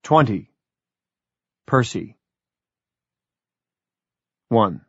20. Percy. 1.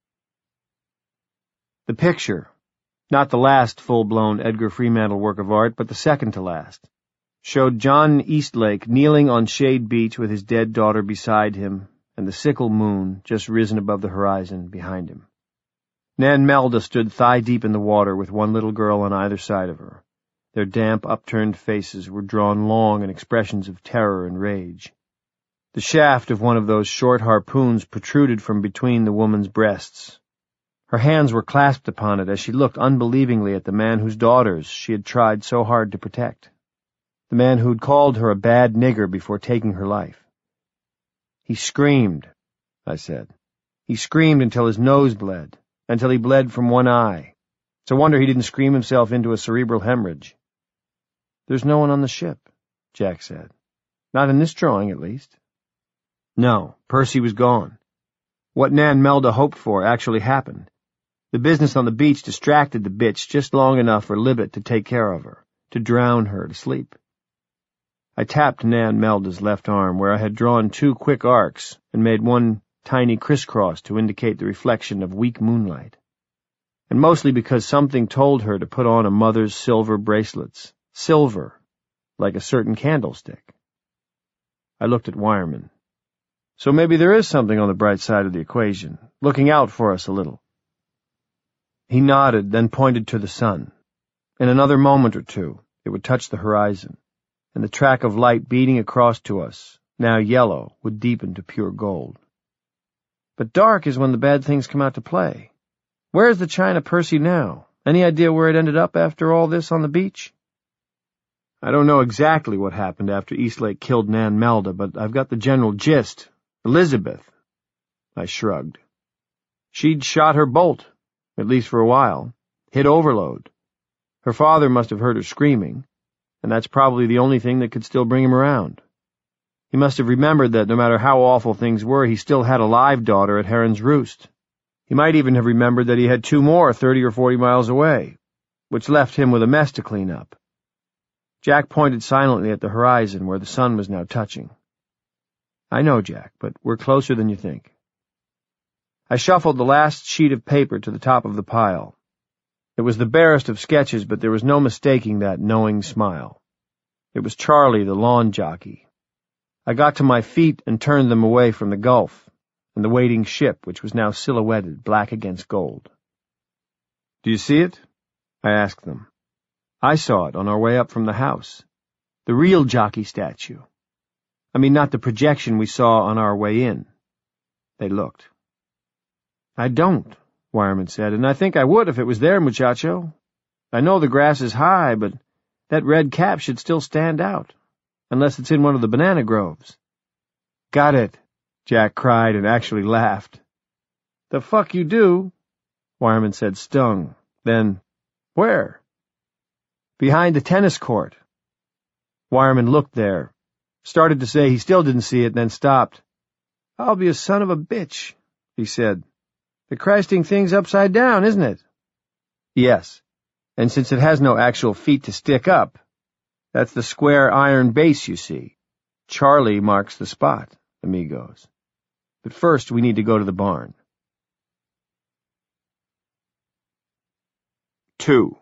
The picture, not the last full-blown Edgar Freemantle work of art, but the second to last, showed John Eastlake kneeling on Shade Beach with his dead daughter beside him and the sickle moon just risen above the horizon behind him. Nan Melda stood thigh-deep in the water with one little girl on either side of her. Their damp, upturned faces were drawn long in expressions of terror and rage. The shaft of one of those short harpoons protruded from between the woman's breasts. Her hands were clasped upon it as she looked unbelievingly at the man whose daughters she had tried so hard to protect. The man who'd called her a bad nigger before taking her life. He screamed, I said. He screamed until his nose bled, until he bled from one eye. It's a wonder he didn't scream himself into a cerebral hemorrhage. There's no one on the ship, Jack said. Not in this drawing, at least. No, Percy was gone. What Nan Melda hoped for actually happened. The business on the beach distracted the bitch just long enough for Libet to take care of her, to drown her to sleep. I tapped Nan Melda's left arm where I had drawn 2 quick arcs and made one tiny crisscross to indicate the reflection of weak moonlight. And mostly because something told her to put on a mother's silver bracelets. Silver, like a certain candlestick. I looked at Wireman. So maybe there is something on the bright side of the equation, looking out for us a little. He nodded, then pointed to the sun. In another moment or two, it would touch the horizon, and the track of light beating across to us, now yellow, would deepen to pure gold. But dark is when the bad things come out to play. Where's the China Percy now? Any idea where it ended up after all this on the beach? I don't know exactly what happened after Eastlake killed Nan Melda, but I've got the general gist. Elizabeth. I shrugged. She'd shot her bolt, at least for a while. Hit overload. Her father must have heard her screaming, and that's probably the only thing that could still bring him around. He must have remembered that no matter how awful things were, he still had a live daughter at Heron's Roost. He might even have remembered that he had 2 more 30 or 40 miles away, which left him with a mess to clean up. Jack pointed silently at the horizon where the sun was now touching. I know, Jack, but we're closer than you think. I shuffled the last sheet of paper to the top of the pile. It was the barest of sketches, but there was no mistaking that knowing smile. It was Charlie, the lawn jockey. I got to my feet and turned them away from the Gulf and the waiting ship, which was now silhouetted black against gold. Do you see it? I asked them. I saw it on our way up from the house. The real jockey statue. I mean, not the projection we saw on our way in. They looked. I don't, Wireman said, and I think I would if it was there, muchacho. I know the grass is high, but that red cap should still stand out, unless it's in one of the banana groves. Got it, Jack cried and actually laughed. The fuck you do, Wireman said, stung. Then, where? Behind the tennis court. Wireman looked there, started to say he still didn't see it, then stopped. I'll be a son of a bitch, he said. The Christing thing's upside down, isn't it? Yes, and since it has no actual feet to stick up, that's the square iron base you see. Charlie marks the spot, amigos. But first we need to go to the barn. 2.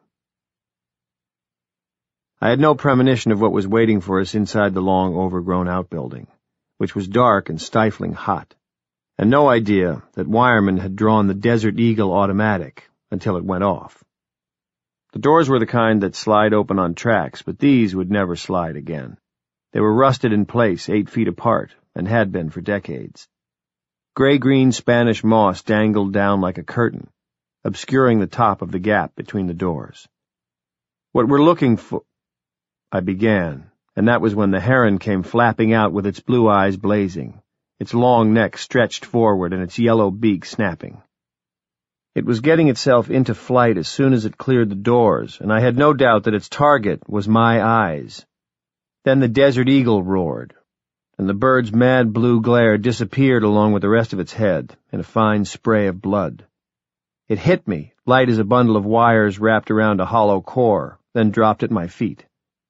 I had no premonition of what was waiting for us inside the long, overgrown outbuilding, which was dark and stifling hot, and no idea that Wireman had drawn the Desert Eagle automatic until it went off. The doors were the kind that slide open on tracks, but these would never slide again. They were rusted in place 8 feet apart, and had been for decades. Gray-green Spanish moss dangled down like a curtain, obscuring the top of the gap between the doors. What we're looking for... I began, and that was when the heron came flapping out with its blue eyes blazing, its long neck stretched forward and its yellow beak snapping. It was getting itself into flight as soon as it cleared the doors, and I had no doubt that its target was my eyes. Then the Desert Eagle roared, and the bird's mad blue glare disappeared along with the rest of its head in a fine spray of blood. It hit me, light as a bundle of wires wrapped around a hollow core, then dropped at my feet.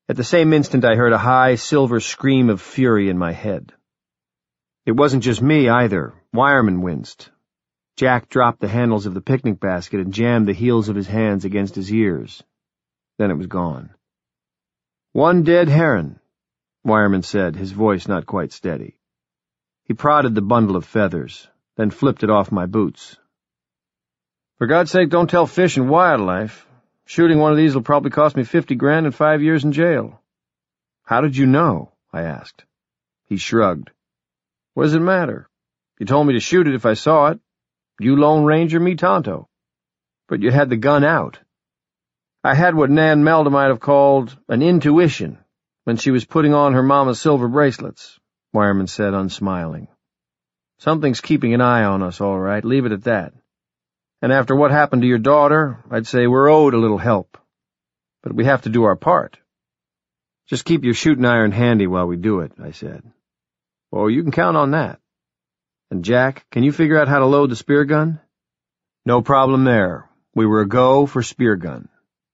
At the same instant I heard a high, silver scream of fury in my head. It wasn't just me, either. Wireman winced. Jack dropped the handles of the picnic basket and jammed the heels of his hands against his ears. Then it was gone. "One dead heron," Wireman said, his voice not quite steady. He prodded the bundle of feathers, then flipped it off my boots. "For God's sake, don't tell Fish and Wildlife. Shooting one of these will probably cost me 50 grand and 5 years in jail." "How did you know?" I asked. He shrugged. "What does it matter? You told me to shoot it if I saw it. You Lone Ranger, me Tonto. But you had the gun out." "I had what Nan Melda might have called an intuition when she was putting on her mama's silver bracelets," Wireman said, unsmiling. "Something's keeping an eye on us, all right, leave it at that. And after what happened to your daughter, I'd say we're owed a little help. But we have to do our part." "Just keep your shooting iron handy while we do it," I said. "Oh, you can count on that. And Jack, can you figure out how to load the spear gun?" No problem there. We were a go for spear gun.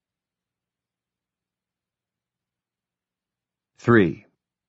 3.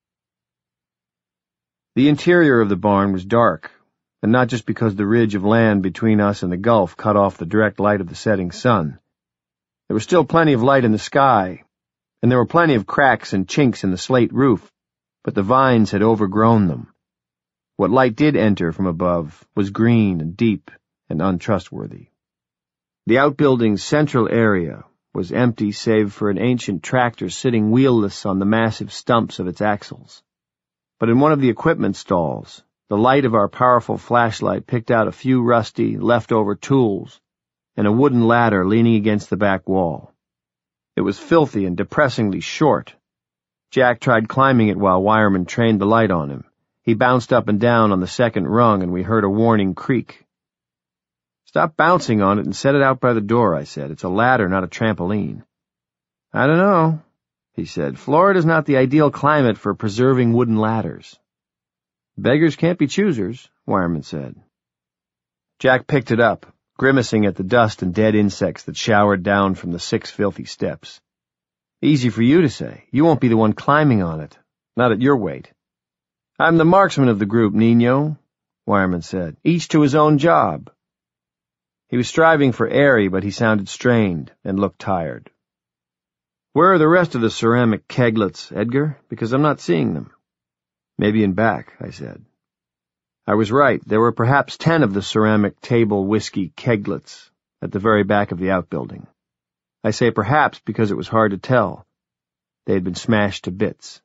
The interior of the barn was dark, and not just because the ridge of land between us and the gulf cut off the direct light of the setting sun. There was still plenty of light in the sky, and there were plenty of cracks and chinks in the slate roof, but the vines had overgrown them. What light did enter from above was green and deep and untrustworthy. The outbuilding's central area was empty save for an ancient tractor sitting wheelless on the massive stumps of its axles. But in one of the equipment stalls, the light of our powerful flashlight picked out a few rusty, leftover tools and a wooden ladder leaning against the back wall. It was filthy and depressingly short. Jack tried climbing it while Wireman trained the light on him. He bounced up and down on the second rung, and we heard a warning creak. "Stop bouncing on it and set it out by the door," I said. "It's a ladder, not a trampoline." "I don't know," he said. "Florida's not the ideal climate for preserving wooden ladders." "Beggars can't be choosers," Wireman said. Jack picked it up, grimacing at the dust and dead insects that showered down from the 6 filthy steps. "Easy for you to say. You won't be the one climbing on it. Not at your weight." "I'm the marksman of the group, Nino," Wireman said. "Each to his own job." He was striving for airy, but he sounded strained and looked tired. "Where are the rest of the ceramic keglets, Edgar? Because I'm not seeing them." "Maybe in back," I said. I was right. There were perhaps 10 of the ceramic table whiskey keglets at the very back of the outbuilding. I say perhaps because it was hard to tell. They had been smashed to bits.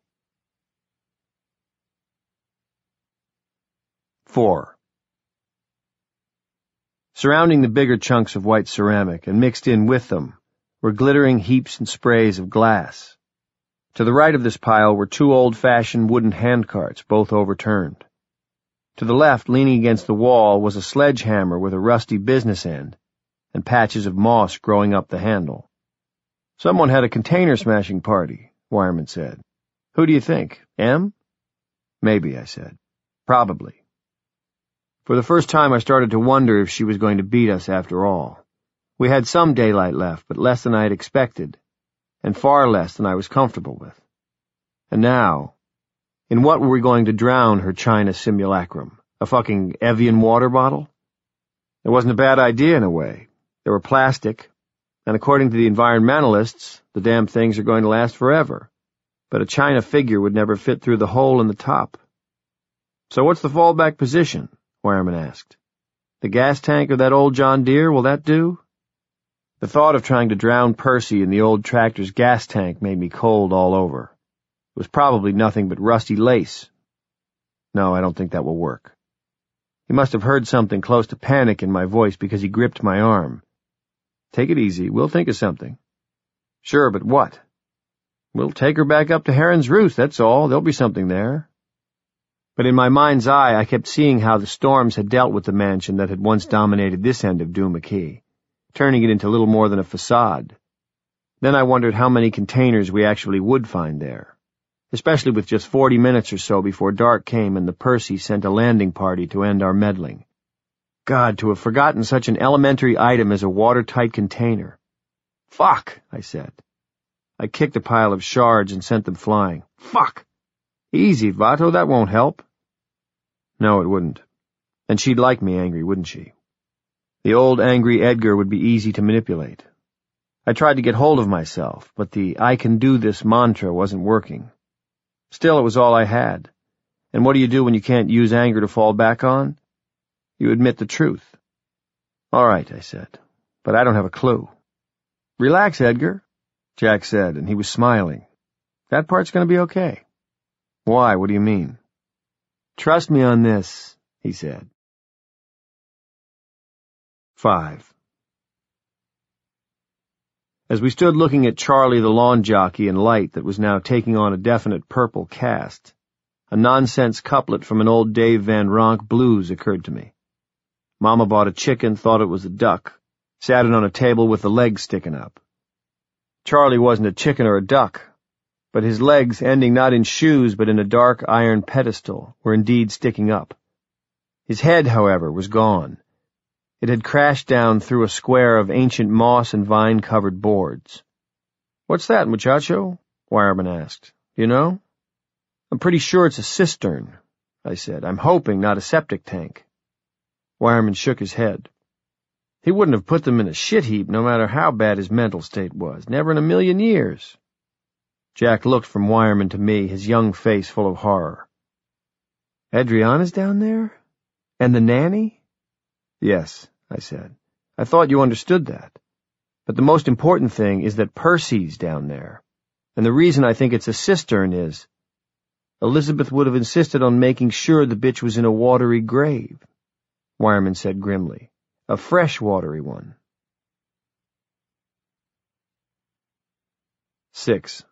4. Surrounding the bigger chunks of white ceramic and mixed in with them were glittering heaps and sprays of glass. To the right of this pile were 2 old-fashioned wooden handcarts, both overturned. To the left, leaning against the wall, was a sledgehammer with a rusty business end and patches of moss growing up the handle. "Someone had a container-smashing party," Wireman said. "Who do you think? M?" "Maybe," I said. "Probably." For the first time I started to wonder if she was going to beat us after all. We had some daylight left, but less than I had expected, and far less than I was comfortable with. And now, in what were we going to drown her China simulacrum? A fucking Evian water bottle? It wasn't a bad idea in a way. They were plastic, and according to the environmentalists, the damn things are going to last forever. But a China figure would never fit through the hole in the top. "So what's the fallback position?" Wireman asked. "The gas tank of that old John Deere, will that do?" The thought of trying to drown Percy in the old tractor's gas tank made me cold all over. It was probably nothing but rusty lace. "No, I don't think that will work." He must have heard something close to panic in my voice because he gripped my arm. "Take it easy. We'll think of something." "Sure, but what?" "We'll take her back up to Heron's Roost, that's all. There'll be something there." But in my mind's eye, I kept seeing how the storms had dealt with the mansion that had once dominated this end of Duma Key, turning it into little more than a facade. Then I wondered how many containers we actually would find there, especially with just 40 minutes or so before dark came and the Percy sent a landing party to end our meddling. God, to have forgotten such an elementary item as a watertight container. "Fuck," I said. I kicked a pile of shards and sent them flying. Fuck! Easy, Vato, that won't help. No, it wouldn't. And she'd like me angry, wouldn't she? The old angry Edgar would be easy to manipulate. I tried to get hold of myself, but the I can do this mantra wasn't working. Still, it was all I had. And what do you do when you can't use anger to fall back on? You admit the truth. All right, I said, but I don't have a clue. Relax, Edgar, Jack said, and he was smiling. That part's going to be okay. Why? What do you mean? Trust me on this, he said. 5. As we stood looking at Charlie the lawn jockey in light that was now taking on a definite purple cast, a nonsense couplet from an old Dave Van Ronk blues occurred to me. Mama bought a chicken, thought it was a duck, sat it on a table with the legs sticking up. Charlie wasn't a chicken or a duck, but his legs, ending not in shoes but in a dark iron pedestal, were indeed sticking up. His head, however, was gone. It had crashed down through a square of ancient moss and vine-covered boards. "What's that, muchacho?" Wireman asked. "You know?" "I'm pretty sure it's a cistern," I said. "I'm hoping not a septic tank." Wireman shook his head. He wouldn't have put them in a shit heap no matter how bad his mental state was. Never in a million years. Jack looked from Wireman to me, his young face full of horror. "Adriana's down there? And the nanny?" "Yes," I said. "I thought you understood that. But the most important thing is that Percy's down there. And the reason I think it's a cistern is Elizabeth would have insisted on making sure the bitch was in a watery grave," Wireman said grimly. "A fresh watery one." 6.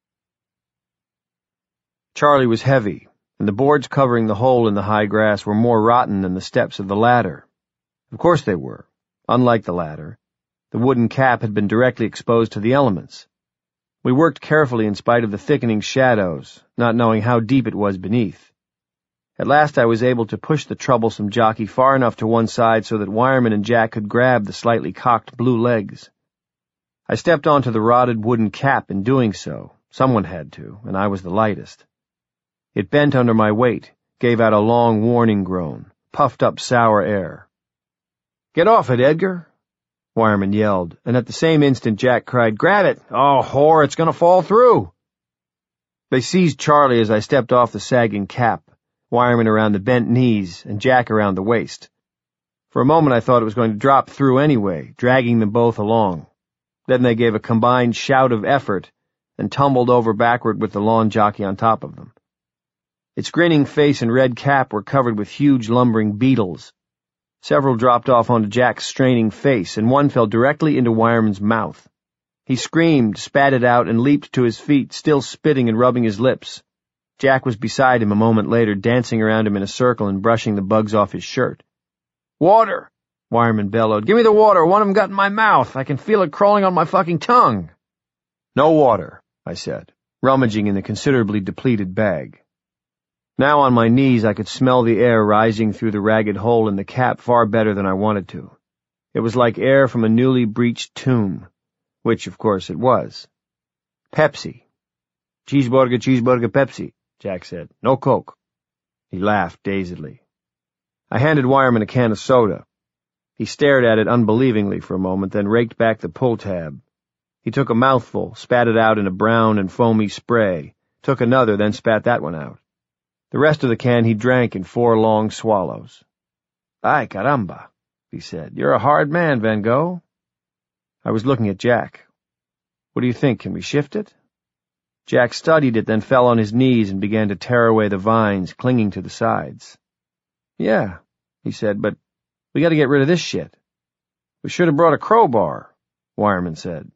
Charlie was heavy, and the boards covering the hole in the high grass were more rotten than the steps of the ladder. Of course they were. Unlike the ladder, the wooden cap had been directly exposed to the elements. We worked carefully in spite of the thickening shadows, not knowing how deep it was beneath. At last I was able to push the troublesome jockey far enough to one side so that Wireman and Jack could grab the slightly cocked blue legs. I stepped onto the rotted wooden cap in doing so. Someone had to, and I was the lightest. It bent under my weight, gave out a long warning groan, puffed up sour air. "Get off it, Edgar," Wireman yelled, and at the same instant Jack cried, "Grab it! Oh, whore, it's going to fall through!" They seized Charlie as I stepped off the sagging cap, Wireman around the bent knees and Jack around the waist. For a moment I thought it was going to drop through anyway, dragging them both along. Then they gave a combined shout of effort and tumbled over backward with the lawn jockey on top of them. Its grinning face and red cap were covered with huge lumbering beetles. Several dropped off onto Jack's straining face, and one fell directly into Wireman's mouth. He screamed, spat it out, and leaped to his feet, still spitting and rubbing his lips. Jack was beside him a moment later, dancing around him in a circle and brushing the bugs off his shirt. "Water!" Wireman bellowed. "Give me the water! One of them got in my mouth! I can feel it crawling on my fucking tongue!" "No water," I said, rummaging in the considerably depleted bag. Now on my knees I could smell the air rising through the ragged hole in the cap far better than I wanted to. It was like air from a newly breached tomb, which, of course, it was. "Pepsi." "Cheeseburger, cheeseburger, Pepsi," Jack said. "No Coke." He laughed dazedly. I handed Wireman a can of soda. He stared at it unbelievingly for a moment, then raked back the pull tab. He took a mouthful, spat it out in a brown and foamy spray, took another, then spat that one out. The rest of the can he drank in 4 long swallows. "Ay, caramba," he said. "You're a hard man, Van Gogh." I was looking at Jack. "What do you think? Can we shift it?" Jack studied it, then fell on his knees and began to tear away the vines clinging to the sides. "Yeah," he said, "but we got to get rid of this shit." "We should have brought a crowbar," Wireman said.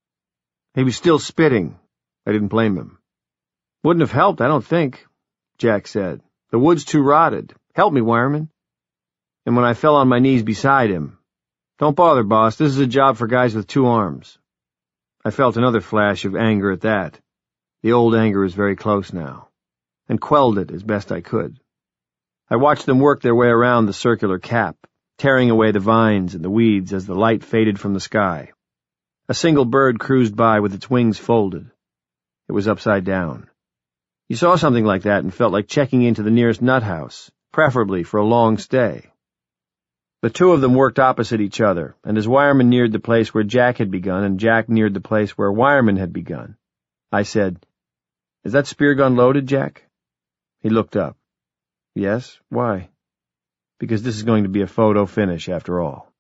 He was still spitting. I didn't blame him. "Wouldn't have helped, I don't think," Jack said. "The wood's too rotted. Help me, Wireman." And when I fell on my knees beside him, "Don't bother, boss. This is a job for guys with 2 arms. I felt another flash of anger at that. The old anger was very close now, and quelled it as best I could. I watched them work their way around the circular cap, tearing away the vines and the weeds as the light faded from the sky. A single bird cruised by with its wings folded. It was upside down. You saw something like that and felt like checking into the nearest nut house, preferably for a long stay. The two of them worked opposite each other, and as Wireman neared the place where Jack had begun and Jack neared the place where Wireman had begun, I said, "Is that spear gun loaded, Jack?" He looked up. "Yes, why?" "Because this is going to be a photo finish after all."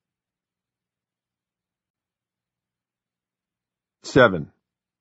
7.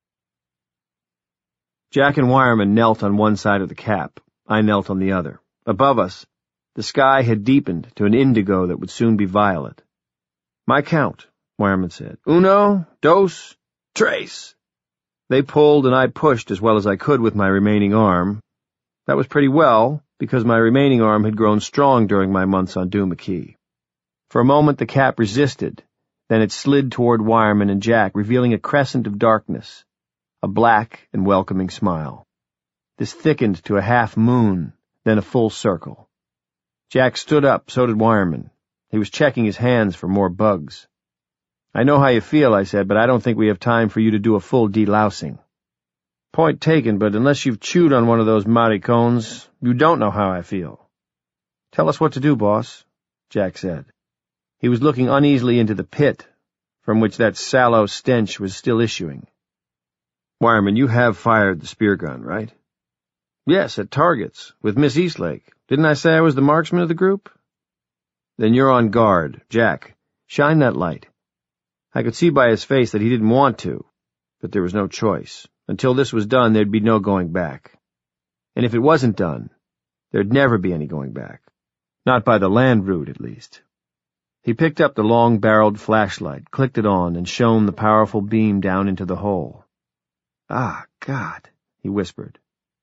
Jack and Wireman knelt on one side of the cap. I knelt on the other. Above us, the sky had deepened to an indigo that would soon be violet. "My count," Wireman said. "Uno, dos, tres." They pulled and I pushed as well as I could with my remaining arm. That was pretty well, because my remaining arm had grown strong during my months on Duma Key. For a moment the cap resisted, then it slid toward Wireman and Jack, revealing a crescent of darkness, a black and welcoming smile. This thickened to a half moon, then a full circle. Jack stood up, so did Wireman. He was checking his hands for more bugs. "I know how you feel," I said, "but I don't think we have time for you to do a full delousing." "Point taken, but unless you've chewed on one of those maricones, you don't know how I feel." "Tell us what to do, boss," Jack said. He was looking uneasily into the pit, from which that sallow stench was still issuing. "Wireman, you have fired the spear gun, right?" "Yes, at targets, with Miss Eastlake. Didn't I say I was the marksman of the group?" "Then you're on guard. Jack, shine that light." I could see by his face that he didn't want to, but there was no choice. Until this was done, there'd be no going back. And if it wasn't done, there'd never be any going back. Not by the land route, at least. He picked up the long-barreled flashlight, clicked it on, and shone the powerful beam down into the hole. "Ah, God," he whispered.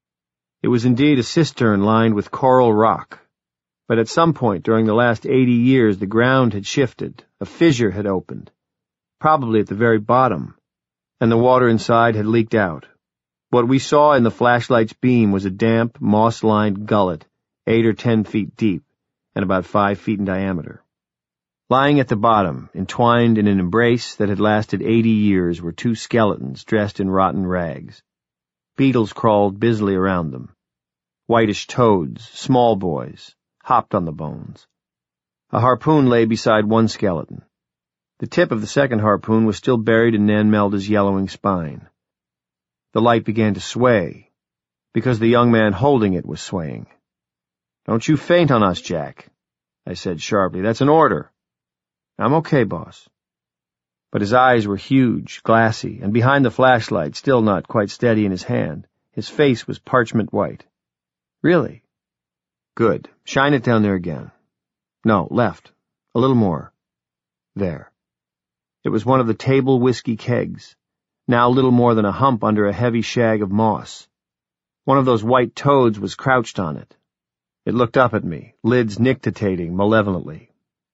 It was indeed a cistern lined with coral rock. But at some point during the last 80 years, the ground had shifted, a fissure had opened, probably at the very bottom, and the water inside had leaked out. What we saw in the flashlight's beam was a damp, moss-lined gullet, 8 or 10 feet deep, and about 5 feet in diameter. Lying at the bottom, entwined in an embrace that had lasted 80 years, were 2 skeletons dressed in rotten rags. Beetles crawled busily around them. Whitish toads, small boys, hopped on the bones. A harpoon lay beside one skeleton. The tip of the second harpoon was still buried in Nan Melda's yellowing spine. The light began to sway, because the young man holding it was swaying. "Don't you faint on us, Jack," I said sharply. "That's an order." "I'm okay, boss." But his eyes were huge, glassy, and behind the flashlight, still not quite steady in his hand, his face was parchment white. "Really?" "Good. Shine it down there again." "No, left. A little more. There." It was one of the table whiskey kegs, now little more than a hump under a heavy shag of moss. One of those white toads was crouched on it. It looked up at me, lids nictitating malevolently.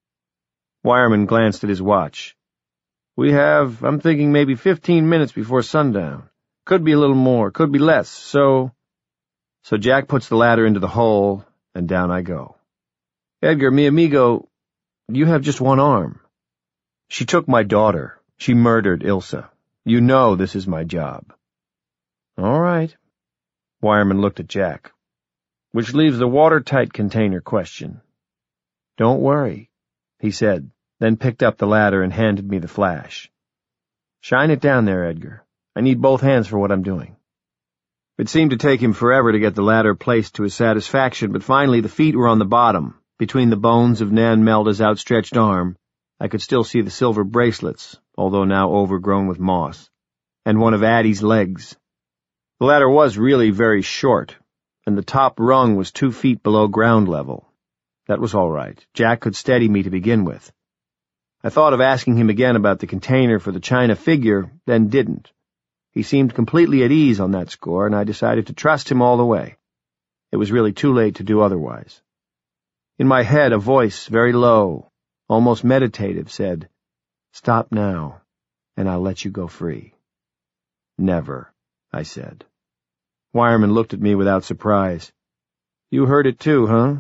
Wireman glanced at his watch. "We have, I'm thinking, maybe 15 minutes before sundown. Could be a little more, could be less, so Jack puts the ladder into the hole, and down I go. "Edgar, mi amigo, you have just one arm." "She took my daughter. She murdered Ilsa. You know this is my job." "All right." Wireman looked at Jack. "Which leaves the watertight container question." "Don't worry," he said, then picked up the ladder and handed me the flash. "Shine it down there, Edgar. I need both hands for what I'm doing." It seemed to take him forever to get the ladder placed to his satisfaction, but finally the feet were on the bottom. Between the bones of Nan Melda's outstretched arm, I could still see the silver bracelets, although now overgrown with moss, and one of Addie's legs. The ladder was really very short, and the top rung was 2 feet below ground level. That was all right. Jack could steady me to begin with. I thought of asking him again about the container for the china figure, then didn't. He seemed completely at ease on that score, and I decided to trust him all the way. It was really too late to do otherwise. In my head, a voice, very low, almost meditative, said, "Stop now, and I'll let you go free." "Never," I said. Wireman looked at me without surprise. "You heard it too, huh?"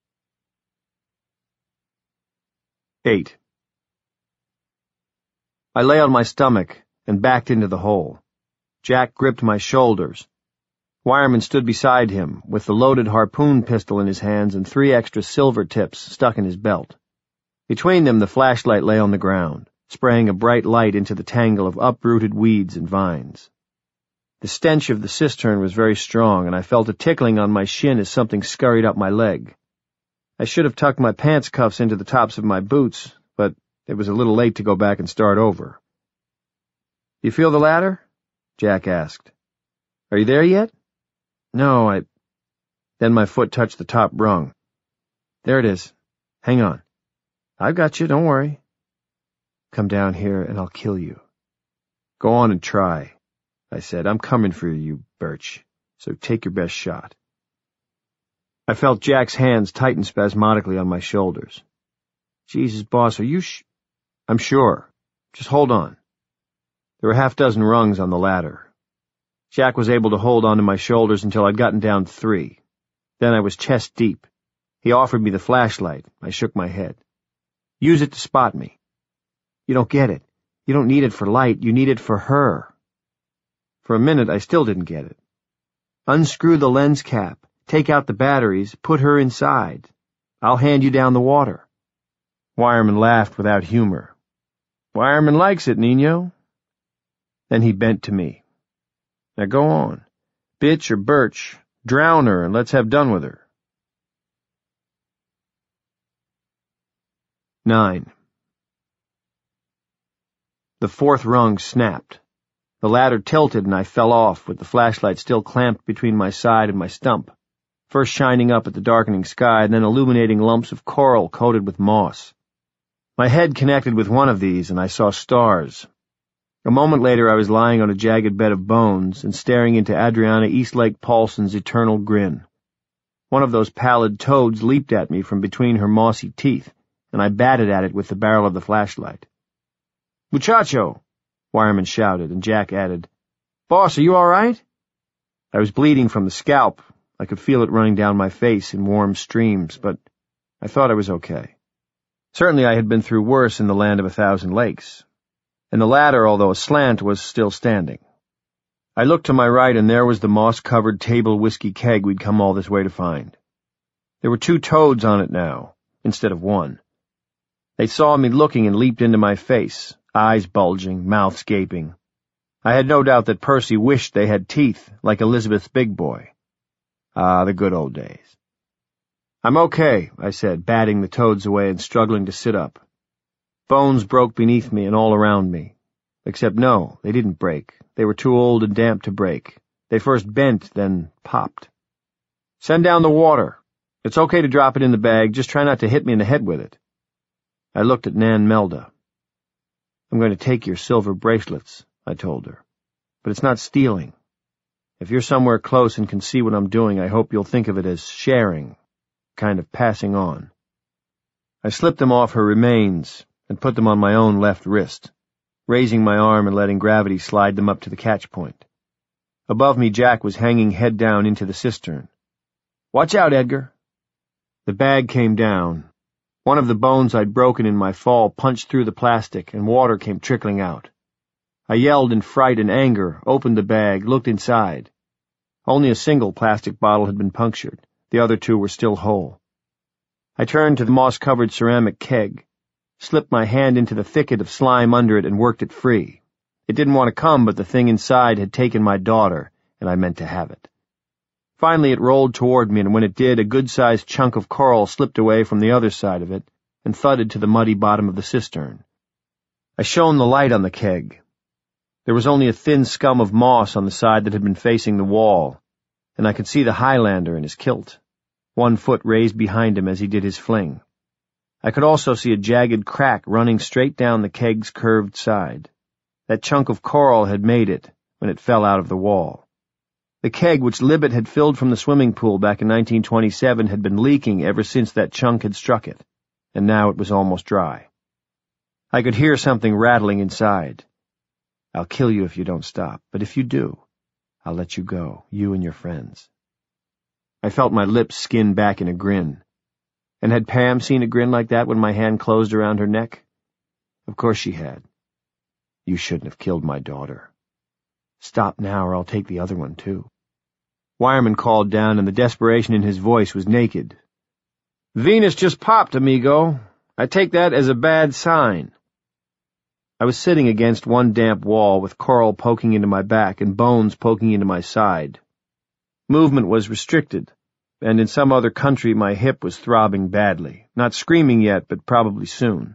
8. I lay on my stomach and backed into the hole. Jack gripped my shoulders. Wireman stood beside him, with the loaded harpoon pistol in his hands and 3 extra silver tips stuck in his belt. Between them, the flashlight lay on the ground, spraying a bright light into the tangle of uprooted weeds and vines. The stench of the cistern was very strong, and I felt a tickling on my shin as something scurried up my leg. I should have tucked my pants cuffs into the tops of my boots, but it was a little late to go back and start over. "You feel the ladder?" Jack asked. "Are you there yet?" "No, Then my foot touched the top rung. "There it is. Hang on." "I've got you, don't worry." "Come down here and I'll kill you." "Go on and try," I said. "I'm coming for you, Birch, so take your best shot." I felt Jack's hands tighten spasmodically on my shoulders. "Jesus, boss, are you "I'm sure. Just hold on." There were 6 rungs on the ladder. Jack was able to hold onto my shoulders until I'd gotten down 3. Then I was chest deep. He offered me the flashlight. I shook my head. "Use it to spot me." "You don't get it. You don't need it for light. You need it for her." For a minute, I still didn't get it. "Unscrew the lens cap. Take out the batteries. Put her inside. I'll hand you down the water." Wireman laughed without humor. "Wireman likes it, Nino." Then he bent to me. "Now go on. Bitch or Birch, drown her and let's have done with her." 9. The 4th rung snapped. The ladder tilted and I fell off, with the flashlight still clamped between my side and my stump, first shining up at the darkening sky and then illuminating lumps of coral coated with moss. My head connected with one of these and I saw stars. A moment later I was lying on a jagged bed of bones and staring into Adriana Eastlake Paulson's eternal grin. One of those pallid toads leaped at me from between her mossy teeth, and I batted at it with the barrel of the flashlight. "Muchacho!" Wireman shouted, and Jack added, "Boss, are you all right?" I was bleeding from the scalp. I could feel it running down my face in warm streams, but I thought I was okay. Certainly I had been through worse in the land of 1,000 lakes. And the ladder, although aslant, was still standing. I looked to my right, and there was the moss-covered table whiskey keg we'd come all this way to find. There were 2 toads on it now, instead of 1. They saw me looking and leaped into my face, eyes bulging, mouths gaping. I had no doubt that Percy wished they had teeth, like Elizabeth's big boy. Ah, the good old days. "I'm okay," I said, batting the toads away and struggling to sit up. Bones broke beneath me and all around me. Except no, they didn't break. They were too old and damp to break. They first bent, then popped. "Send down the water. It's okay to drop it in the bag, just try not to hit me in the head with it." I looked at Nan Melda. "I'm going to take your silver bracelets," I told her. "But it's not stealing. If you're somewhere close and can see what I'm doing, I hope you'll think of it as sharing, kind of passing on." I slipped them off her remains and put them on my own left wrist, raising my arm and letting gravity slide them up to the catch point. Above me, Jack was hanging head down into the cistern. "Watch out, Edgar." The bag came down. One of the bones I'd broken in my fall punched through the plastic, and water came trickling out. I yelled in fright and anger, opened the bag, looked inside. Only a single plastic bottle had been punctured. The other 2 were still whole. I turned to the moss-covered ceramic keg, slipped my hand into the thicket of slime under it and worked it free. It didn't want to come, but the thing inside had taken my daughter, and I meant to have it. Finally it rolled toward me, and when it did, a good-sized chunk of coral slipped away from the other side of it and thudded to the muddy bottom of the cistern. I shone the light on the keg. There was only a thin scum of moss on the side that had been facing the wall, and I could see the Highlander in his kilt, 1 foot raised behind him as he did his fling. I could also see a jagged crack running straight down the keg's curved side. That chunk of coral had made it when it fell out of the wall. The keg, which Libet had filled from the swimming pool back in 1927, had been leaking ever since that chunk had struck it, and now it was almost dry. I could hear something rattling inside. "I'll kill you if you don't stop, but if you do, I'll let you go, you and your friends." I felt my lips skin back in a grin. And had Pam seen a grin like that when my hand closed around her neck? Of course she had. You shouldn't have killed my daughter. Stop now or I'll take the other one, too. Wireman called down, and the desperation in his voice was naked. Venus just popped, amigo. I take that as a bad sign. I was sitting against one damp wall with coral poking into my back and bones poking into my side. Movement was restricted, and in some other country my hip was throbbing badly, not screaming yet, but probably soon.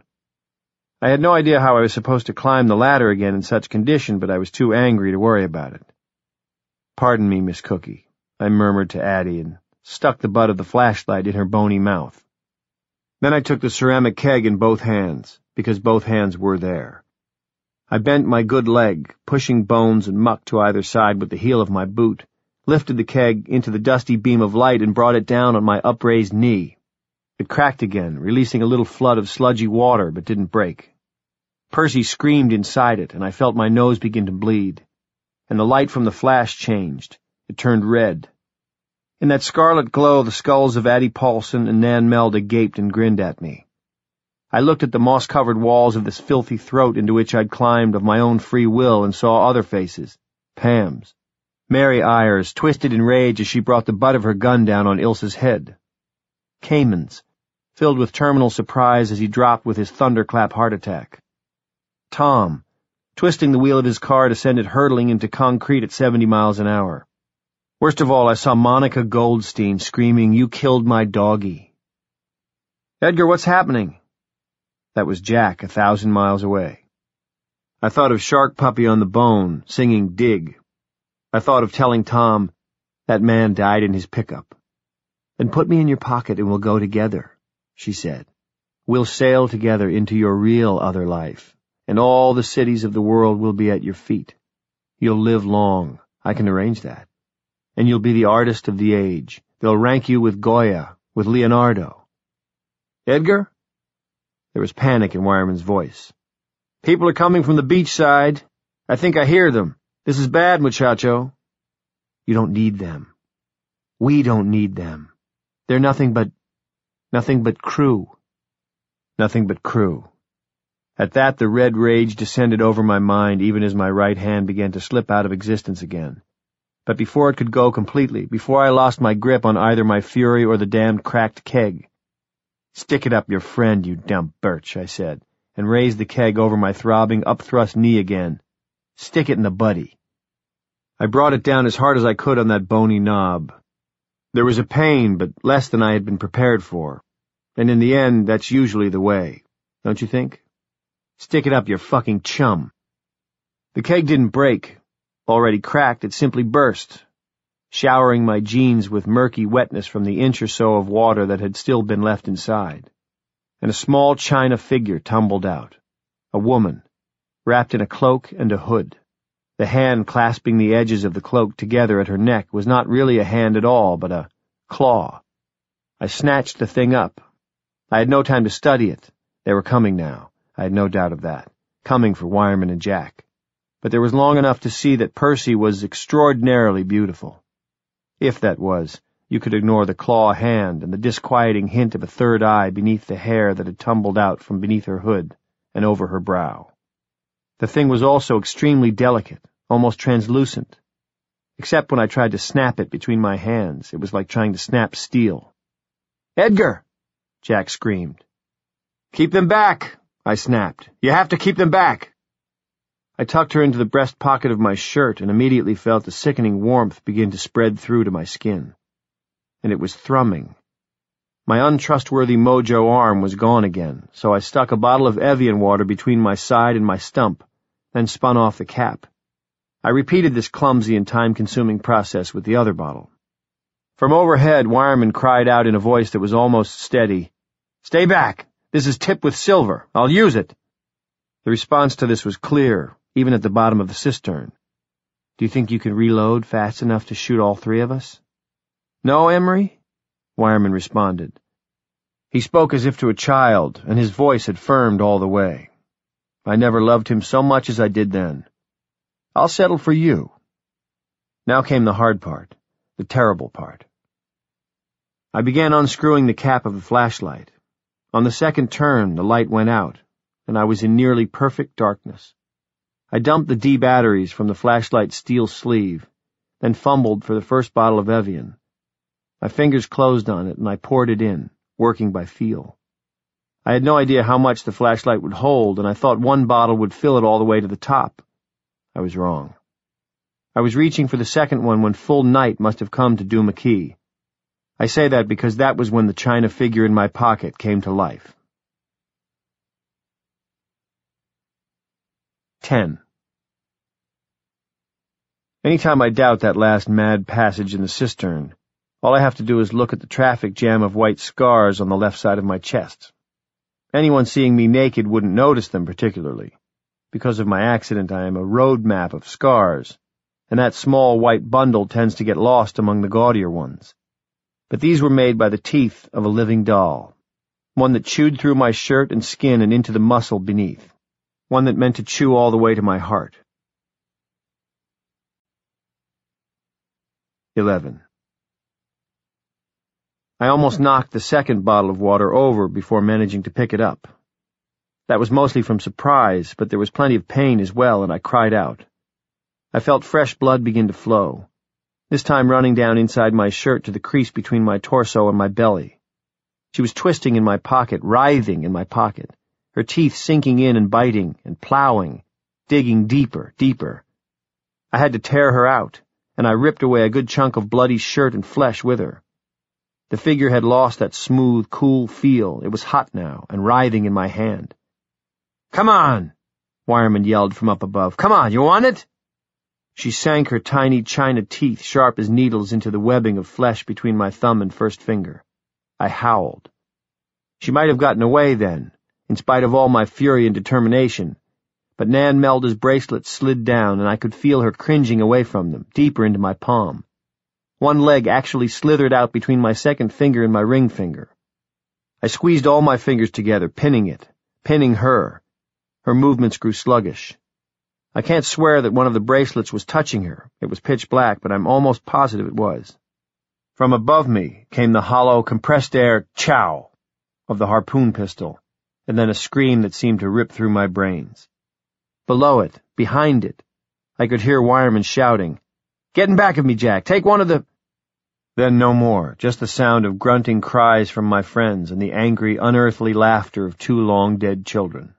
I had no idea how I was supposed to climb the ladder again in such condition, but I was too angry to worry about it. Pardon me, Miss Cookie, I murmured to Addie and stuck the butt of the flashlight in her bony mouth. Then I took the ceramic keg in both hands, because both hands were there. I bent my good leg, pushing bones and muck to either side with the heel of my boot, lifted the keg into the dusty beam of light and brought it down on my upraised knee. It cracked again, releasing a little flood of sludgy water, but didn't break. Percy screamed inside it, and I felt my nose begin to bleed. And the light from the flash changed. It turned red. In that scarlet glow, the skulls of Addie Paulson and Nan Melda gaped and grinned at me. I looked at the moss-covered walls of this filthy throat into which I'd climbed of my own free will and saw other faces. Pam's. Mary Ayers, twisted in rage as she brought the butt of her gun down on Ilsa's head. Cayman's, filled with terminal surprise as he dropped with his thunderclap heart attack. Tom, twisting the wheel of his car to send it hurtling into concrete at 70 miles an hour. Worst of all, I saw Monica Goldstein screaming, "You killed my doggie." "Edgar, what's happening?" That was Jack 1,000 miles away. I thought of Shark Puppy on the bone, singing Dig. I thought of telling Tom, "That man died in his pickup." "Then put me in your pocket and we'll go together," she said. "We'll sail together into your real other life, and all the cities of the world will be at your feet. You'll live long. I can arrange that. And you'll be the artist of the age. They'll rank you with Goya, with Leonardo." "Edgar?" There was panic in Wireman's voice. "People are coming from the beach side. I think I hear them. This is bad, muchacho." "You don't need them. We don't need them. They're nothing but crew." Nothing but crew. At that, the red rage descended over my mind even as my right hand began to slip out of existence again. But before it could go completely, before I lost my grip on either my fury or the damned cracked keg, "Stick it up your friend, you dumb birch," I said, and raised the keg over my throbbing, up-thrust knee again. "Stick it in the buddy." I brought it down as hard as I could on that bony knob. There was a pain, but less than I had been prepared for. And in the end, that's usually the way. Don't you think? Stick it up your fucking chum. The keg didn't break. Already cracked, it simply burst, showering my jeans with murky wetness from the inch or so of water that had still been left inside. And a small china figure tumbled out. A woman, wrapped in a cloak and a hood. The hand clasping the edges of the cloak together at her neck was not really a hand at all, but a claw. I snatched the thing up. I had no time to study it. They were coming now. I had no doubt of that. Coming for Wireman and Jack. But there was long enough to see that Percy was extraordinarily beautiful. If that was, you could ignore the claw hand and the disquieting hint of a third eye beneath the hair that had tumbled out from beneath her hood and over her brow. The thing was also extremely delicate, almost translucent. Except when I tried to snap it between my hands, it was like trying to snap steel. "Edgar!" Jack screamed. "Keep them back!" I snapped. "You have to keep them back!" I tucked her into the breast pocket of my shirt and immediately felt a sickening warmth begin to spread through to my skin. And it was thrumming. My untrustworthy mojo arm was gone again, so I stuck a bottle of Evian water between my side and my stump, then spun off the cap. I repeated this clumsy and time-consuming process with the other bottle. From overhead, Wireman cried out in a voice that was almost steady, "Stay back! This is tipped with silver. I'll use it." The response to this was clear, even at the bottom of the cistern. "Do you think you can reload fast enough to shoot all three of us?" "No, Emery," Wireman responded. He spoke as if to a child, and his voice had firmed all the way. I never loved him so much as I did then. "I'll settle for you." Now came the hard part, the terrible part. I began unscrewing the cap of the flashlight. On the second turn, the light went out, and I was in nearly perfect darkness. I dumped the D batteries from the flashlight's steel sleeve, then fumbled for the first bottle of Evian. My fingers closed on it, and I poured it in, working by feel. I had no idea how much the flashlight would hold, and I thought one bottle would fill it all the way to the top. I was wrong. I was reaching for the second one when full night must have come to Duma Key. I say that because that was when the china figure in my pocket came to life. 10. Anytime I doubt that last mad passage in the cistern, all I have to do is look at the traffic jam of white scars on the left side of my chest. Anyone seeing me naked wouldn't notice them particularly. Because of my accident, I am a road map of scars, and that small white bundle tends to get lost among the gaudier ones. But these were made by the teeth of a living doll, one that chewed through my shirt and skin and into the muscle beneath, one that meant to chew all the way to my heart. 11. I almost knocked the second bottle of water over before managing to pick it up. That was mostly from surprise, but there was plenty of pain as well, and I cried out. I felt fresh blood begin to flow, this time running down inside my shirt to the crease between my torso and my belly. She was twisting in my pocket, writhing in my pocket, her teeth sinking in and biting and plowing, digging deeper, deeper. I had to tear her out, and I ripped away a good chunk of bloody shirt and flesh with her. The figure had lost that smooth, cool feel. It was hot now and writhing in my hand. "Come on!" Wireman yelled from up above. "Come on, you want it?" She sank her tiny china teeth, sharp as needles, into the webbing of flesh between my thumb and first finger. I howled. She might have gotten away then, in spite of all my fury and determination, but Nan Melda's bracelets slid down, and I could feel her cringing away from them, deeper into my palm. One leg actually slithered out between my second finger and my ring finger. I squeezed all my fingers together, pinning it, pinning her. Her movements grew sluggish. I can't swear that one of the bracelets was touching her. It was pitch black, but I'm almost positive it was. From above me came the hollow, compressed air chow of the harpoon pistol, and then a scream that seemed to rip through my brains. Below it, behind it, I could hear Wireman shouting, "Get in back of me, Jack! Take one of the—" Then no more, just the sound of grunting cries from my friends and the angry, unearthly laughter of two long-dead children.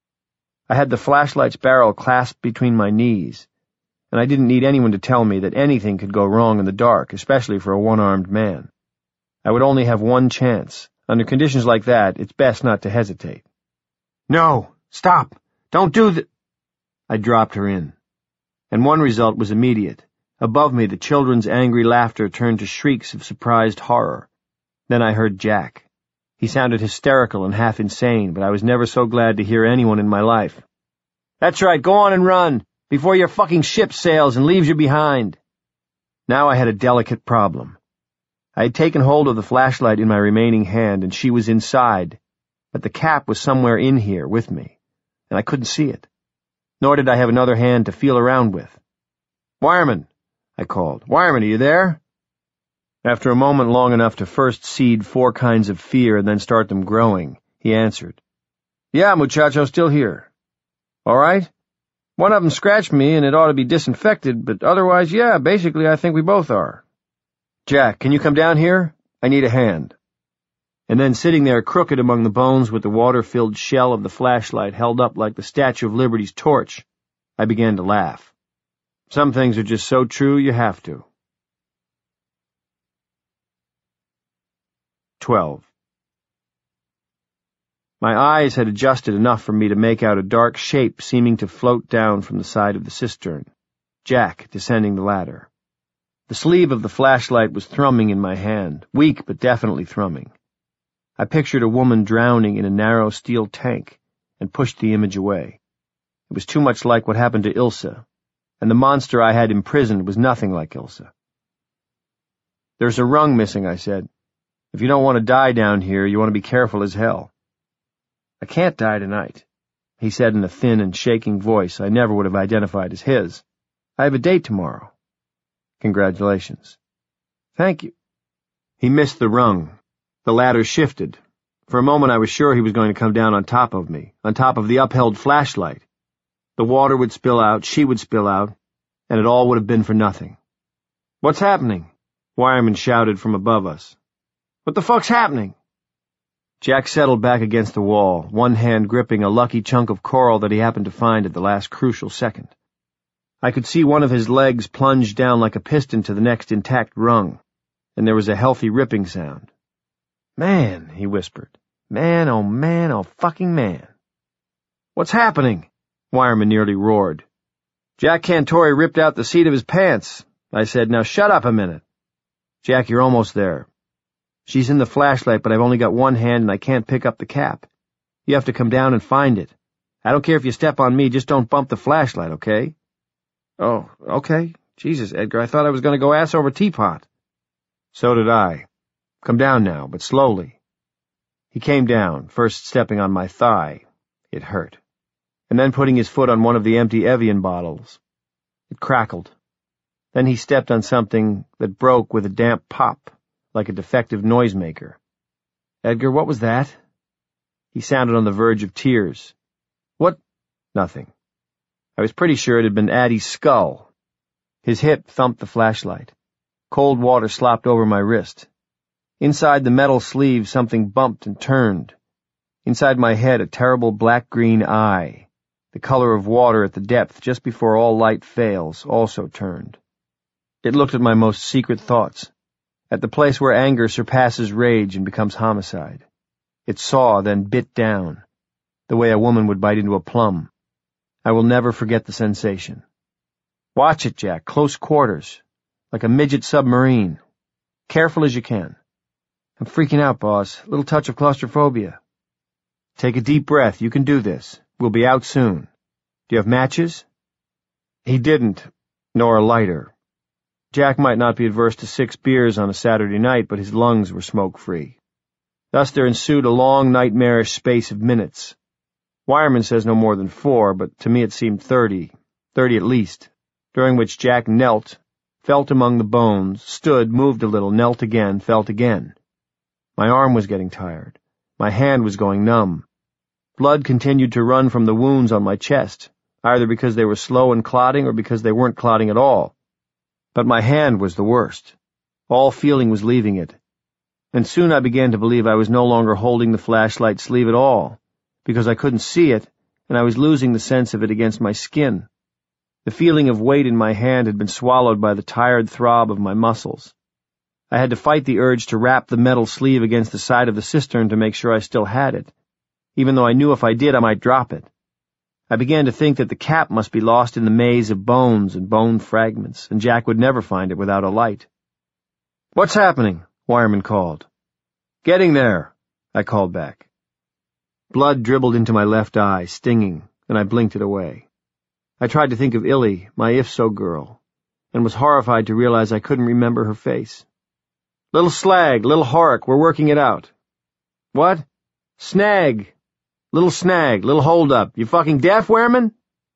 I had the flashlight's barrel clasped between my knees, and I didn't need anyone to tell me that anything could go wrong in the dark, especially for a one-armed man. I would only have one chance. Under conditions like that, it's best not to hesitate. "No! Stop! Don't do that!" I dropped her in. And one result was immediate. Above me, the children's angry laughter turned to shrieks of surprised horror. Then I heard Jack. He sounded hysterical and half insane, but I was never so glad to hear anyone in my life. "That's right, go on and run, before your fucking ship sails and leaves you behind." Now I had a delicate problem. I had taken hold of the flashlight in my remaining hand, and she was inside, but the cap was somewhere in here with me, and I couldn't see it. Nor did I have another hand to feel around with. "Wireman!" I called. "Wireman, are you there?" After a moment long enough to first seed 4 kinds of fear and then start them growing, he answered. "Yeah, muchacho, still here." "All right? One of them scratched me and it ought to be disinfected, but otherwise, yeah, basically I think we both are." "Jack, can you come down here? I need a hand." And then sitting there crooked among the bones with the water-filled shell of the flashlight held up like the Statue of Liberty's torch, I began to laugh. Some things are just so true you have to. 12. My eyes had adjusted enough for me to make out a dark shape seeming to float down from the side of the cistern. Jack descending the ladder. The sleeve of the flashlight was thrumming in my hand, weak but definitely thrumming. I pictured a woman drowning in a narrow steel tank and pushed the image away. It was too much like what happened to Ilsa, and the monster I had imprisoned was nothing like Ilsa. "There's a rung missing," I said. "If you don't want to die down here, you want to be careful as hell." "I can't die tonight," he said in a thin and shaking voice I never would have identified as his. "I have a date tomorrow." "Congratulations." "Thank you." He missed the rung. The ladder shifted. For a moment I was sure he was going to come down on top of me, on top of the upheld flashlight. The water would spill out, she would spill out, and it all would have been for nothing. "What's happening?" Wireman shouted from above us. "What the fuck's happening?" Jack settled back against the wall, one hand gripping a lucky chunk of coral that he happened to find at the last crucial second. I could see one of his legs plunge down like a piston to the next intact rung, and there was a healthy ripping sound. "Man," he whispered. "Man, oh fucking man." "What's happening?" Wireman nearly roared. "Jack Cantori ripped out the seat of his pants." I said, "Now shut up a minute." "Jack, you're almost there. She's in the flashlight, but I've only got one hand and I can't pick up the cap. You have to come down and find it. I don't care if you step on me, just don't bump the flashlight, okay?" "Oh, okay. Jesus, Edgar, I thought I was going to go ass over teapot." "So did I. Come down now, but slowly." He came down, first stepping on my thigh. It hurt. And then putting his foot on one of the empty Evian bottles. It crackled. Then he stepped on something that broke with a damp pop, like a defective noisemaker. "Edgar, what was that?" He sounded on the verge of tears. "What?" "Nothing." I was pretty sure it had been Addie's skull. His hip thumped the flashlight. Cold water slopped over my wrist. Inside the metal sleeve something bumped and turned. Inside my head a terrible black-green eye, the color of water at the depth just before all light fails, also turned. It looked at my most secret thoughts, at the place where anger surpasses rage and becomes homicide. It saw, then bit down, the way a woman would bite into a plum. I will never forget the sensation. "Watch it, Jack, close quarters, like a midget submarine. Careful as you can." "I'm freaking out, boss. A little touch of claustrophobia." "Take a deep breath. You can do this. We'll be out soon. Do you have matches?" He didn't, nor a lighter. Jack might not be adverse to 6 beers on a Saturday night, but his lungs were smoke-free. Thus there ensued a long, nightmarish space of minutes. Wireman says no more than 4, but to me it seemed 30 at least, during which Jack knelt, felt among the bones, stood, moved a little, knelt again, felt again. My arm was getting tired. My hand was going numb. Blood continued to run from the wounds on my chest, either because they were slow and clotting or because they weren't clotting at all. But my hand was the worst. All feeling was leaving it. And soon I began to believe I was no longer holding the flashlight sleeve at all, because I couldn't see it, and I was losing the sense of it against my skin. The feeling of weight in my hand had been swallowed by the tired throb of my muscles. I had to fight the urge to wrap the metal sleeve against the side of the cistern to make sure I still had it, even though I knew if I did I might drop it. I began to think that the cap must be lost in the maze of bones and bone fragments, and Jack would never find it without a light. "What's happening?" Wireman called. "Getting there," I called back. Blood dribbled into my left eye, stinging, and I blinked it away. I tried to think of Illy, my if-so girl, and was horrified to realize I couldn't remember her face. "Little slag, little Horrock, we're working it out." "What?" "Snag. Little snag, little hold-up. You fucking deaf, Wireman?"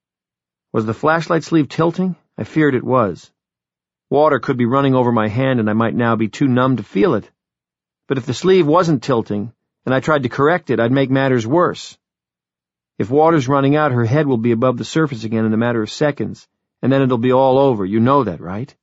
Was the flashlight sleeve tilting? I feared it was. Water could be running over my hand and I might now be too numb to feel it. But if the sleeve wasn't tilting, and I tried to correct it, I'd make matters worse. If water's running out, her head will be above the surface again in a matter of seconds, and then it'll be all over. You know that, right?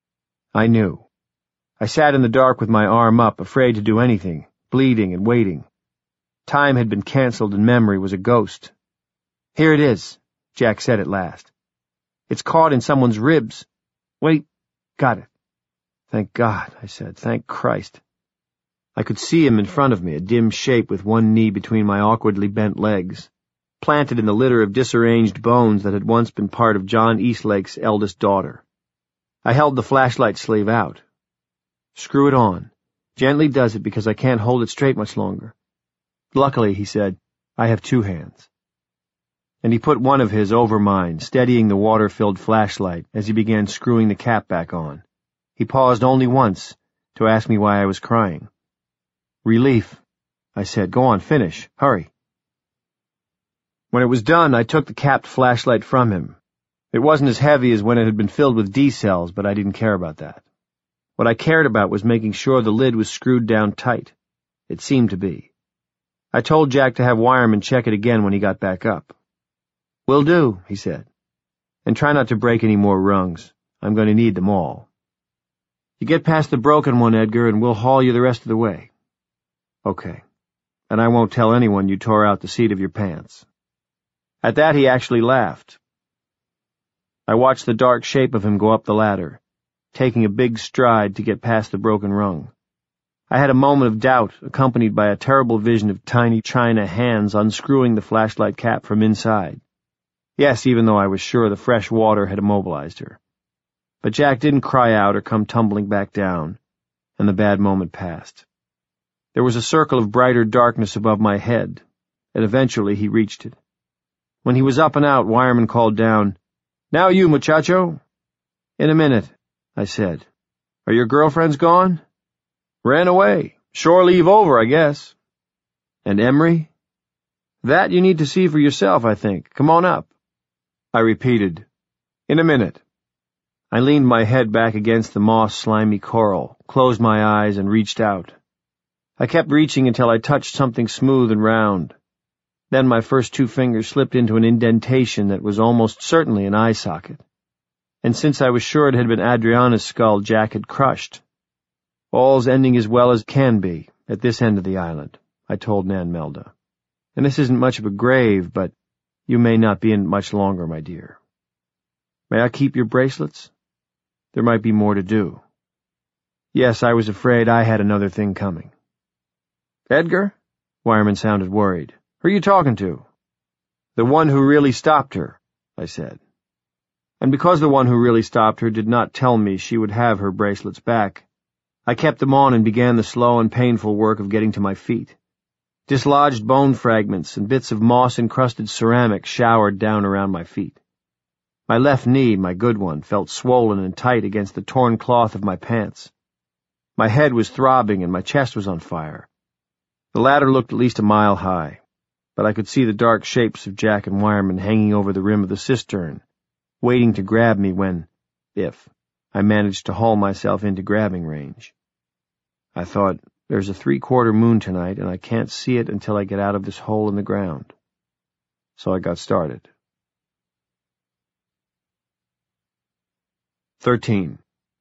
I knew. I sat in the dark with my arm up, afraid to do anything, bleeding and waiting. Time had been cancelled and memory was a ghost. "Here it is," Jack said at last. "It's caught in someone's ribs. Wait, got it." "Thank God," I said. "Thank Christ." I could see him in front of me, a dim shape with one knee between my awkwardly bent legs, planted in the litter of disarranged bones that had once been part of John Eastlake's eldest daughter. I held the flashlight sleeve out. "Screw it on. Gently does it because I can't hold it straight much longer." "Luckily," he said, "I have 2 hands." And he put one of his over mine, steadying the water-filled flashlight as he began screwing the cap back on. He paused only once to ask me why I was crying. "Relief," I said. "Go on, finish. Hurry." When it was done, I took the capped flashlight from him. It wasn't as heavy as when it had been filled with D-cells, but I didn't care about that. What I cared about was making sure the lid was screwed down tight. It seemed to be. I told Jack to have Wireman check it again when he got back up. "Will do," he said. "And try not to break any more rungs. I'm going to need them all. You get past the broken one, Edgar, and we'll haul you the rest of the way." "Okay. And I won't tell anyone you tore out the seat of your pants." At that he actually laughed. I watched the dark shape of him go up the ladder, taking a big stride to get past the broken rung. I had a moment of doubt, accompanied by a terrible vision of tiny china hands unscrewing the flashlight cap from inside. Yes, even though I was sure the fresh water had immobilized her. But Jack didn't cry out or come tumbling back down, and the bad moment passed. There was a circle of brighter darkness above my head, and eventually he reached it. When he was up and out, Wireman called down, "Now you, muchacho." "In a minute," I said. "Are your girlfriends gone?" "Ran away. Shore leave over, I guess." "And Emery?" "That you need to see for yourself, I think. Come on up." I repeated, "In a minute." I leaned my head back against the moss-slimy coral, closed my eyes, and reached out. I kept reaching until I touched something smooth and round. Then my first 2 fingers slipped into an indentation that was almost certainly an eye socket. And since I was sure it had been Adriana's skull Jack had crushed, all's ending as well as can be at this end of the island, I told Nan Melda. And this isn't much of a grave, but you may not be in it much longer, my dear. May I keep your bracelets? There might be more to do. Yes, I was afraid I had another thing coming. "Edgar?" Wireman sounded worried. "Who are you talking to?" "The one who really stopped her," I said. And because the one who really stopped her did not tell me she would have her bracelets back, I kept them on and began the slow and painful work of getting to my feet. Dislodged bone fragments and bits of moss-encrusted ceramic showered down around my feet. My left knee, my good one, felt swollen and tight against the torn cloth of my pants. My head was throbbing and my chest was on fire. The ladder looked at least a mile high, but I could see the dark shapes of Jack and Wireman hanging over the rim of the cistern, waiting to grab me when, if, I managed to haul myself into grabbing range. I thought, there's a 3/4 moon tonight, and I can't see it until I get out of this hole in the ground. So I got started. 13.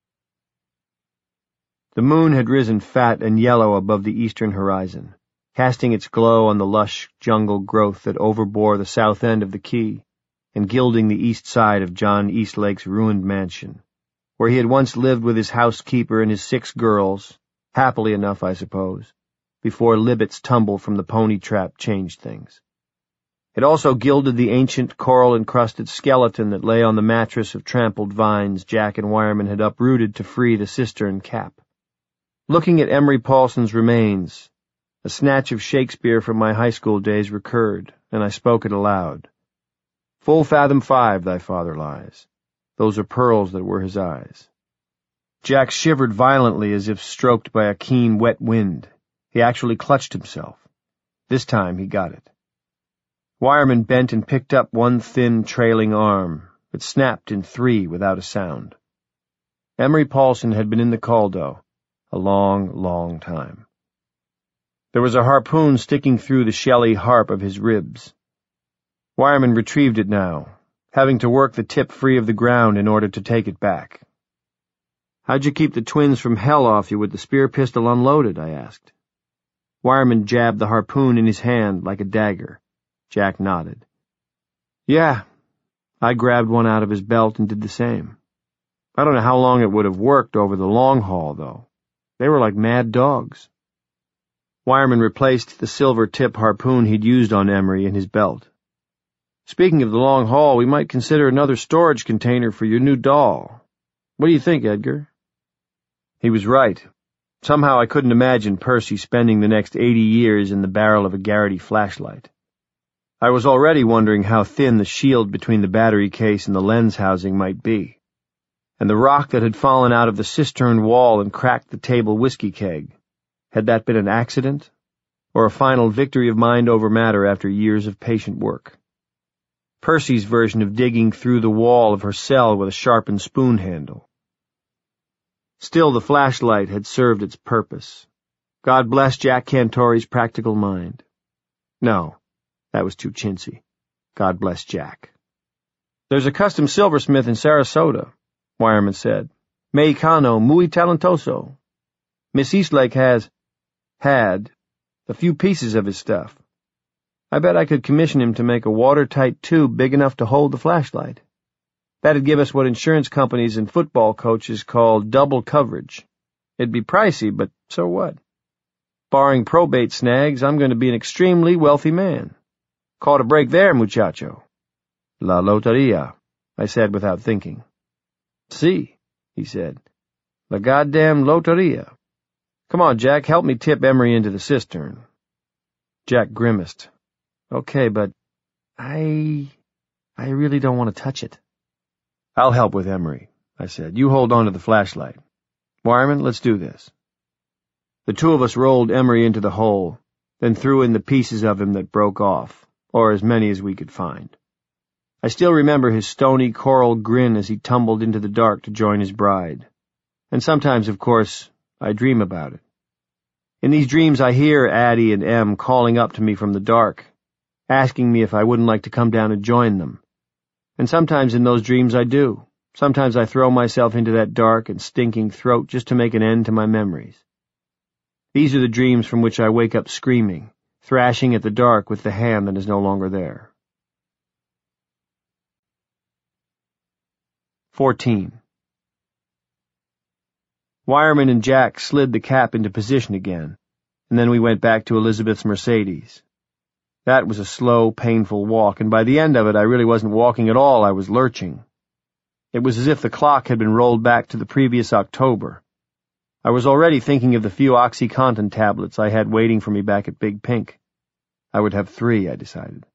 The moon had risen fat and yellow above the eastern horizon, casting its glow on the lush jungle growth that overbore the south end of the quay and gilding the east side of John Eastlake's ruined mansion, where he had once lived with his housekeeper and his 6 girls, happily enough, I suppose, before Libet's tumble from the pony trap changed things. It also gilded the ancient coral-encrusted skeleton that lay on the mattress of trampled vines Jack and Wireman had uprooted to free the cistern cap. Looking at Emery Paulson's remains, a snatch of Shakespeare from my high school days recurred, and I spoke it aloud. "Full fathom 5 thy father lies. Those are pearls that were his eyes." Jack shivered violently as if stroked by a keen, wet wind. He actually clutched himself. This time he got it. Wireman bent and picked up one thin, trailing arm. It snapped in 3 without a sound. Emery Paulson had been in the Caldo a long, long time. There was a harpoon sticking through the shelly harp of his ribs. Wireman retrieved it now, having to work the tip free of the ground in order to take it back. "How'd you keep the twins from hell off you with the spear pistol unloaded?" I asked. Wireman jabbed the harpoon in his hand like a dagger. Jack nodded. "Yeah, I grabbed one out of his belt and did the same. I don't know how long it would have worked over the long haul, though. They were like mad dogs." Wireman replaced the silver tip harpoon he'd used on Emery in his belt. "Speaking of the long haul, we might consider another storage container for your new doll. What do you think, Edgar?" He was right. Somehow I couldn't imagine Percy spending the next 80 years in the barrel of a Garrity flashlight. I was already wondering how thin the shield between the battery case and the lens housing might be. And the rock that had fallen out of the cistern wall and cracked the table whiskey keg, had that been an accident, or a final victory of mind over matter after years of patient work? Percy's version of digging through the wall of her cell with a sharpened spoon handle. Still, the flashlight had served its purpose. God bless Jack Cantori's practical mind. No, that was too chintzy. God bless Jack. "There's a custom silversmith in Sarasota," Wireman said. "Mexicano, muy talentoso. Miss Eastlake had a few pieces of his stuff. I bet I could commission him to make a watertight tube big enough to hold the flashlight. That'd give us what insurance companies and football coaches call double coverage. It'd be pricey, but so what? Barring probate snags, I'm going to be an extremely wealthy man. Caught a break there, muchacho." "La loteria," I said without thinking. "Si," he said. "La goddamn loteria. Come on, Jack, help me tip Emery into the cistern." Jack grimaced. "Okay, but I really don't want to touch it." "I'll help with Emery," I said. "You hold on to the flashlight. Wireman, let's do this." The two of us rolled Emery into the hole, then threw in the pieces of him that broke off, or as many as we could find. I still remember his stony coral grin as he tumbled into the dark to join his bride. And sometimes, of course, I dream about it. In these dreams I hear Addie and Em calling up to me from the dark, asking me if I wouldn't like to come down and join them. And sometimes in those dreams I do. Sometimes I throw myself into that dark and stinking throat just to make an end to my memories. These are the dreams from which I wake up screaming, thrashing at the dark with the hand that is no longer there. 14. Wireman and Jack slid the cap into position again, and then we went back to Elizabeth's Mercedes. That was a slow, painful walk, and by the end of it I really wasn't walking at all, I was lurching. It was as if the clock had been rolled back to the previous October. I was already thinking of the few OxyContin tablets I had waiting for me back at Big Pink. I would have 3, I decided.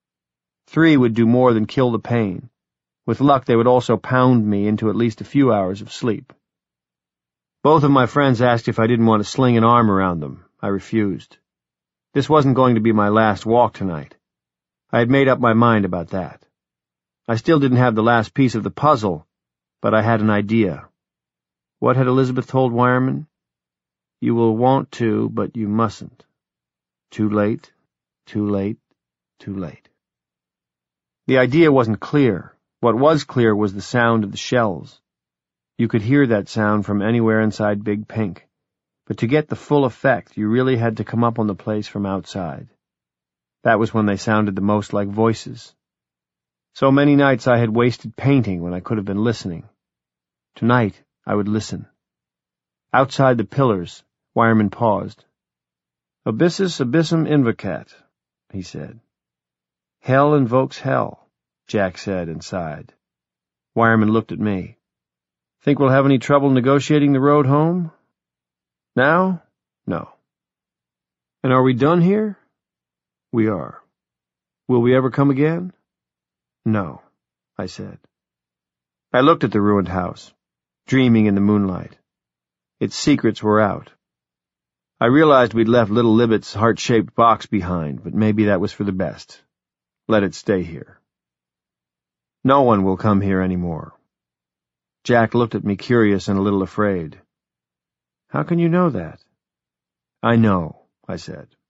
3 would do more than kill the pain. With luck, they would also pound me into at least a few hours of sleep. Both of my friends asked if I didn't want to sling an arm around them. I refused. This wasn't going to be my last walk tonight. I had made up my mind about that. I still didn't have the last piece of the puzzle, but I had an idea. What had Elizabeth told Wireman? "You will want to, but you mustn't. Too late, too late, too late." The idea wasn't clear. What was clear was the sound of the shells. You could hear that sound from anywhere inside Big Pink, but to get the full effect, you really had to come up on the place from outside. That was when they sounded the most like voices. So many nights I had wasted painting when I could have been listening. Tonight, I would listen. Outside the pillars, Wireman paused. "Abyssus abyssum invocat," he said. "Hell invokes hell," Jack said and sighed. Wireman looked at me. "Think we'll have any trouble negotiating the road home?" "Now? No." "And are we done here?" "We are." "Will we ever come again?" "No," I said. I looked at the ruined house, dreaming in the moonlight. Its secrets were out. I realized we'd left little Libet's heart-shaped box behind, but maybe that was for the best. Let it stay here. No one will come here anymore. Jack looked at me curious and a little afraid. "How can you know that?" "I know," I said.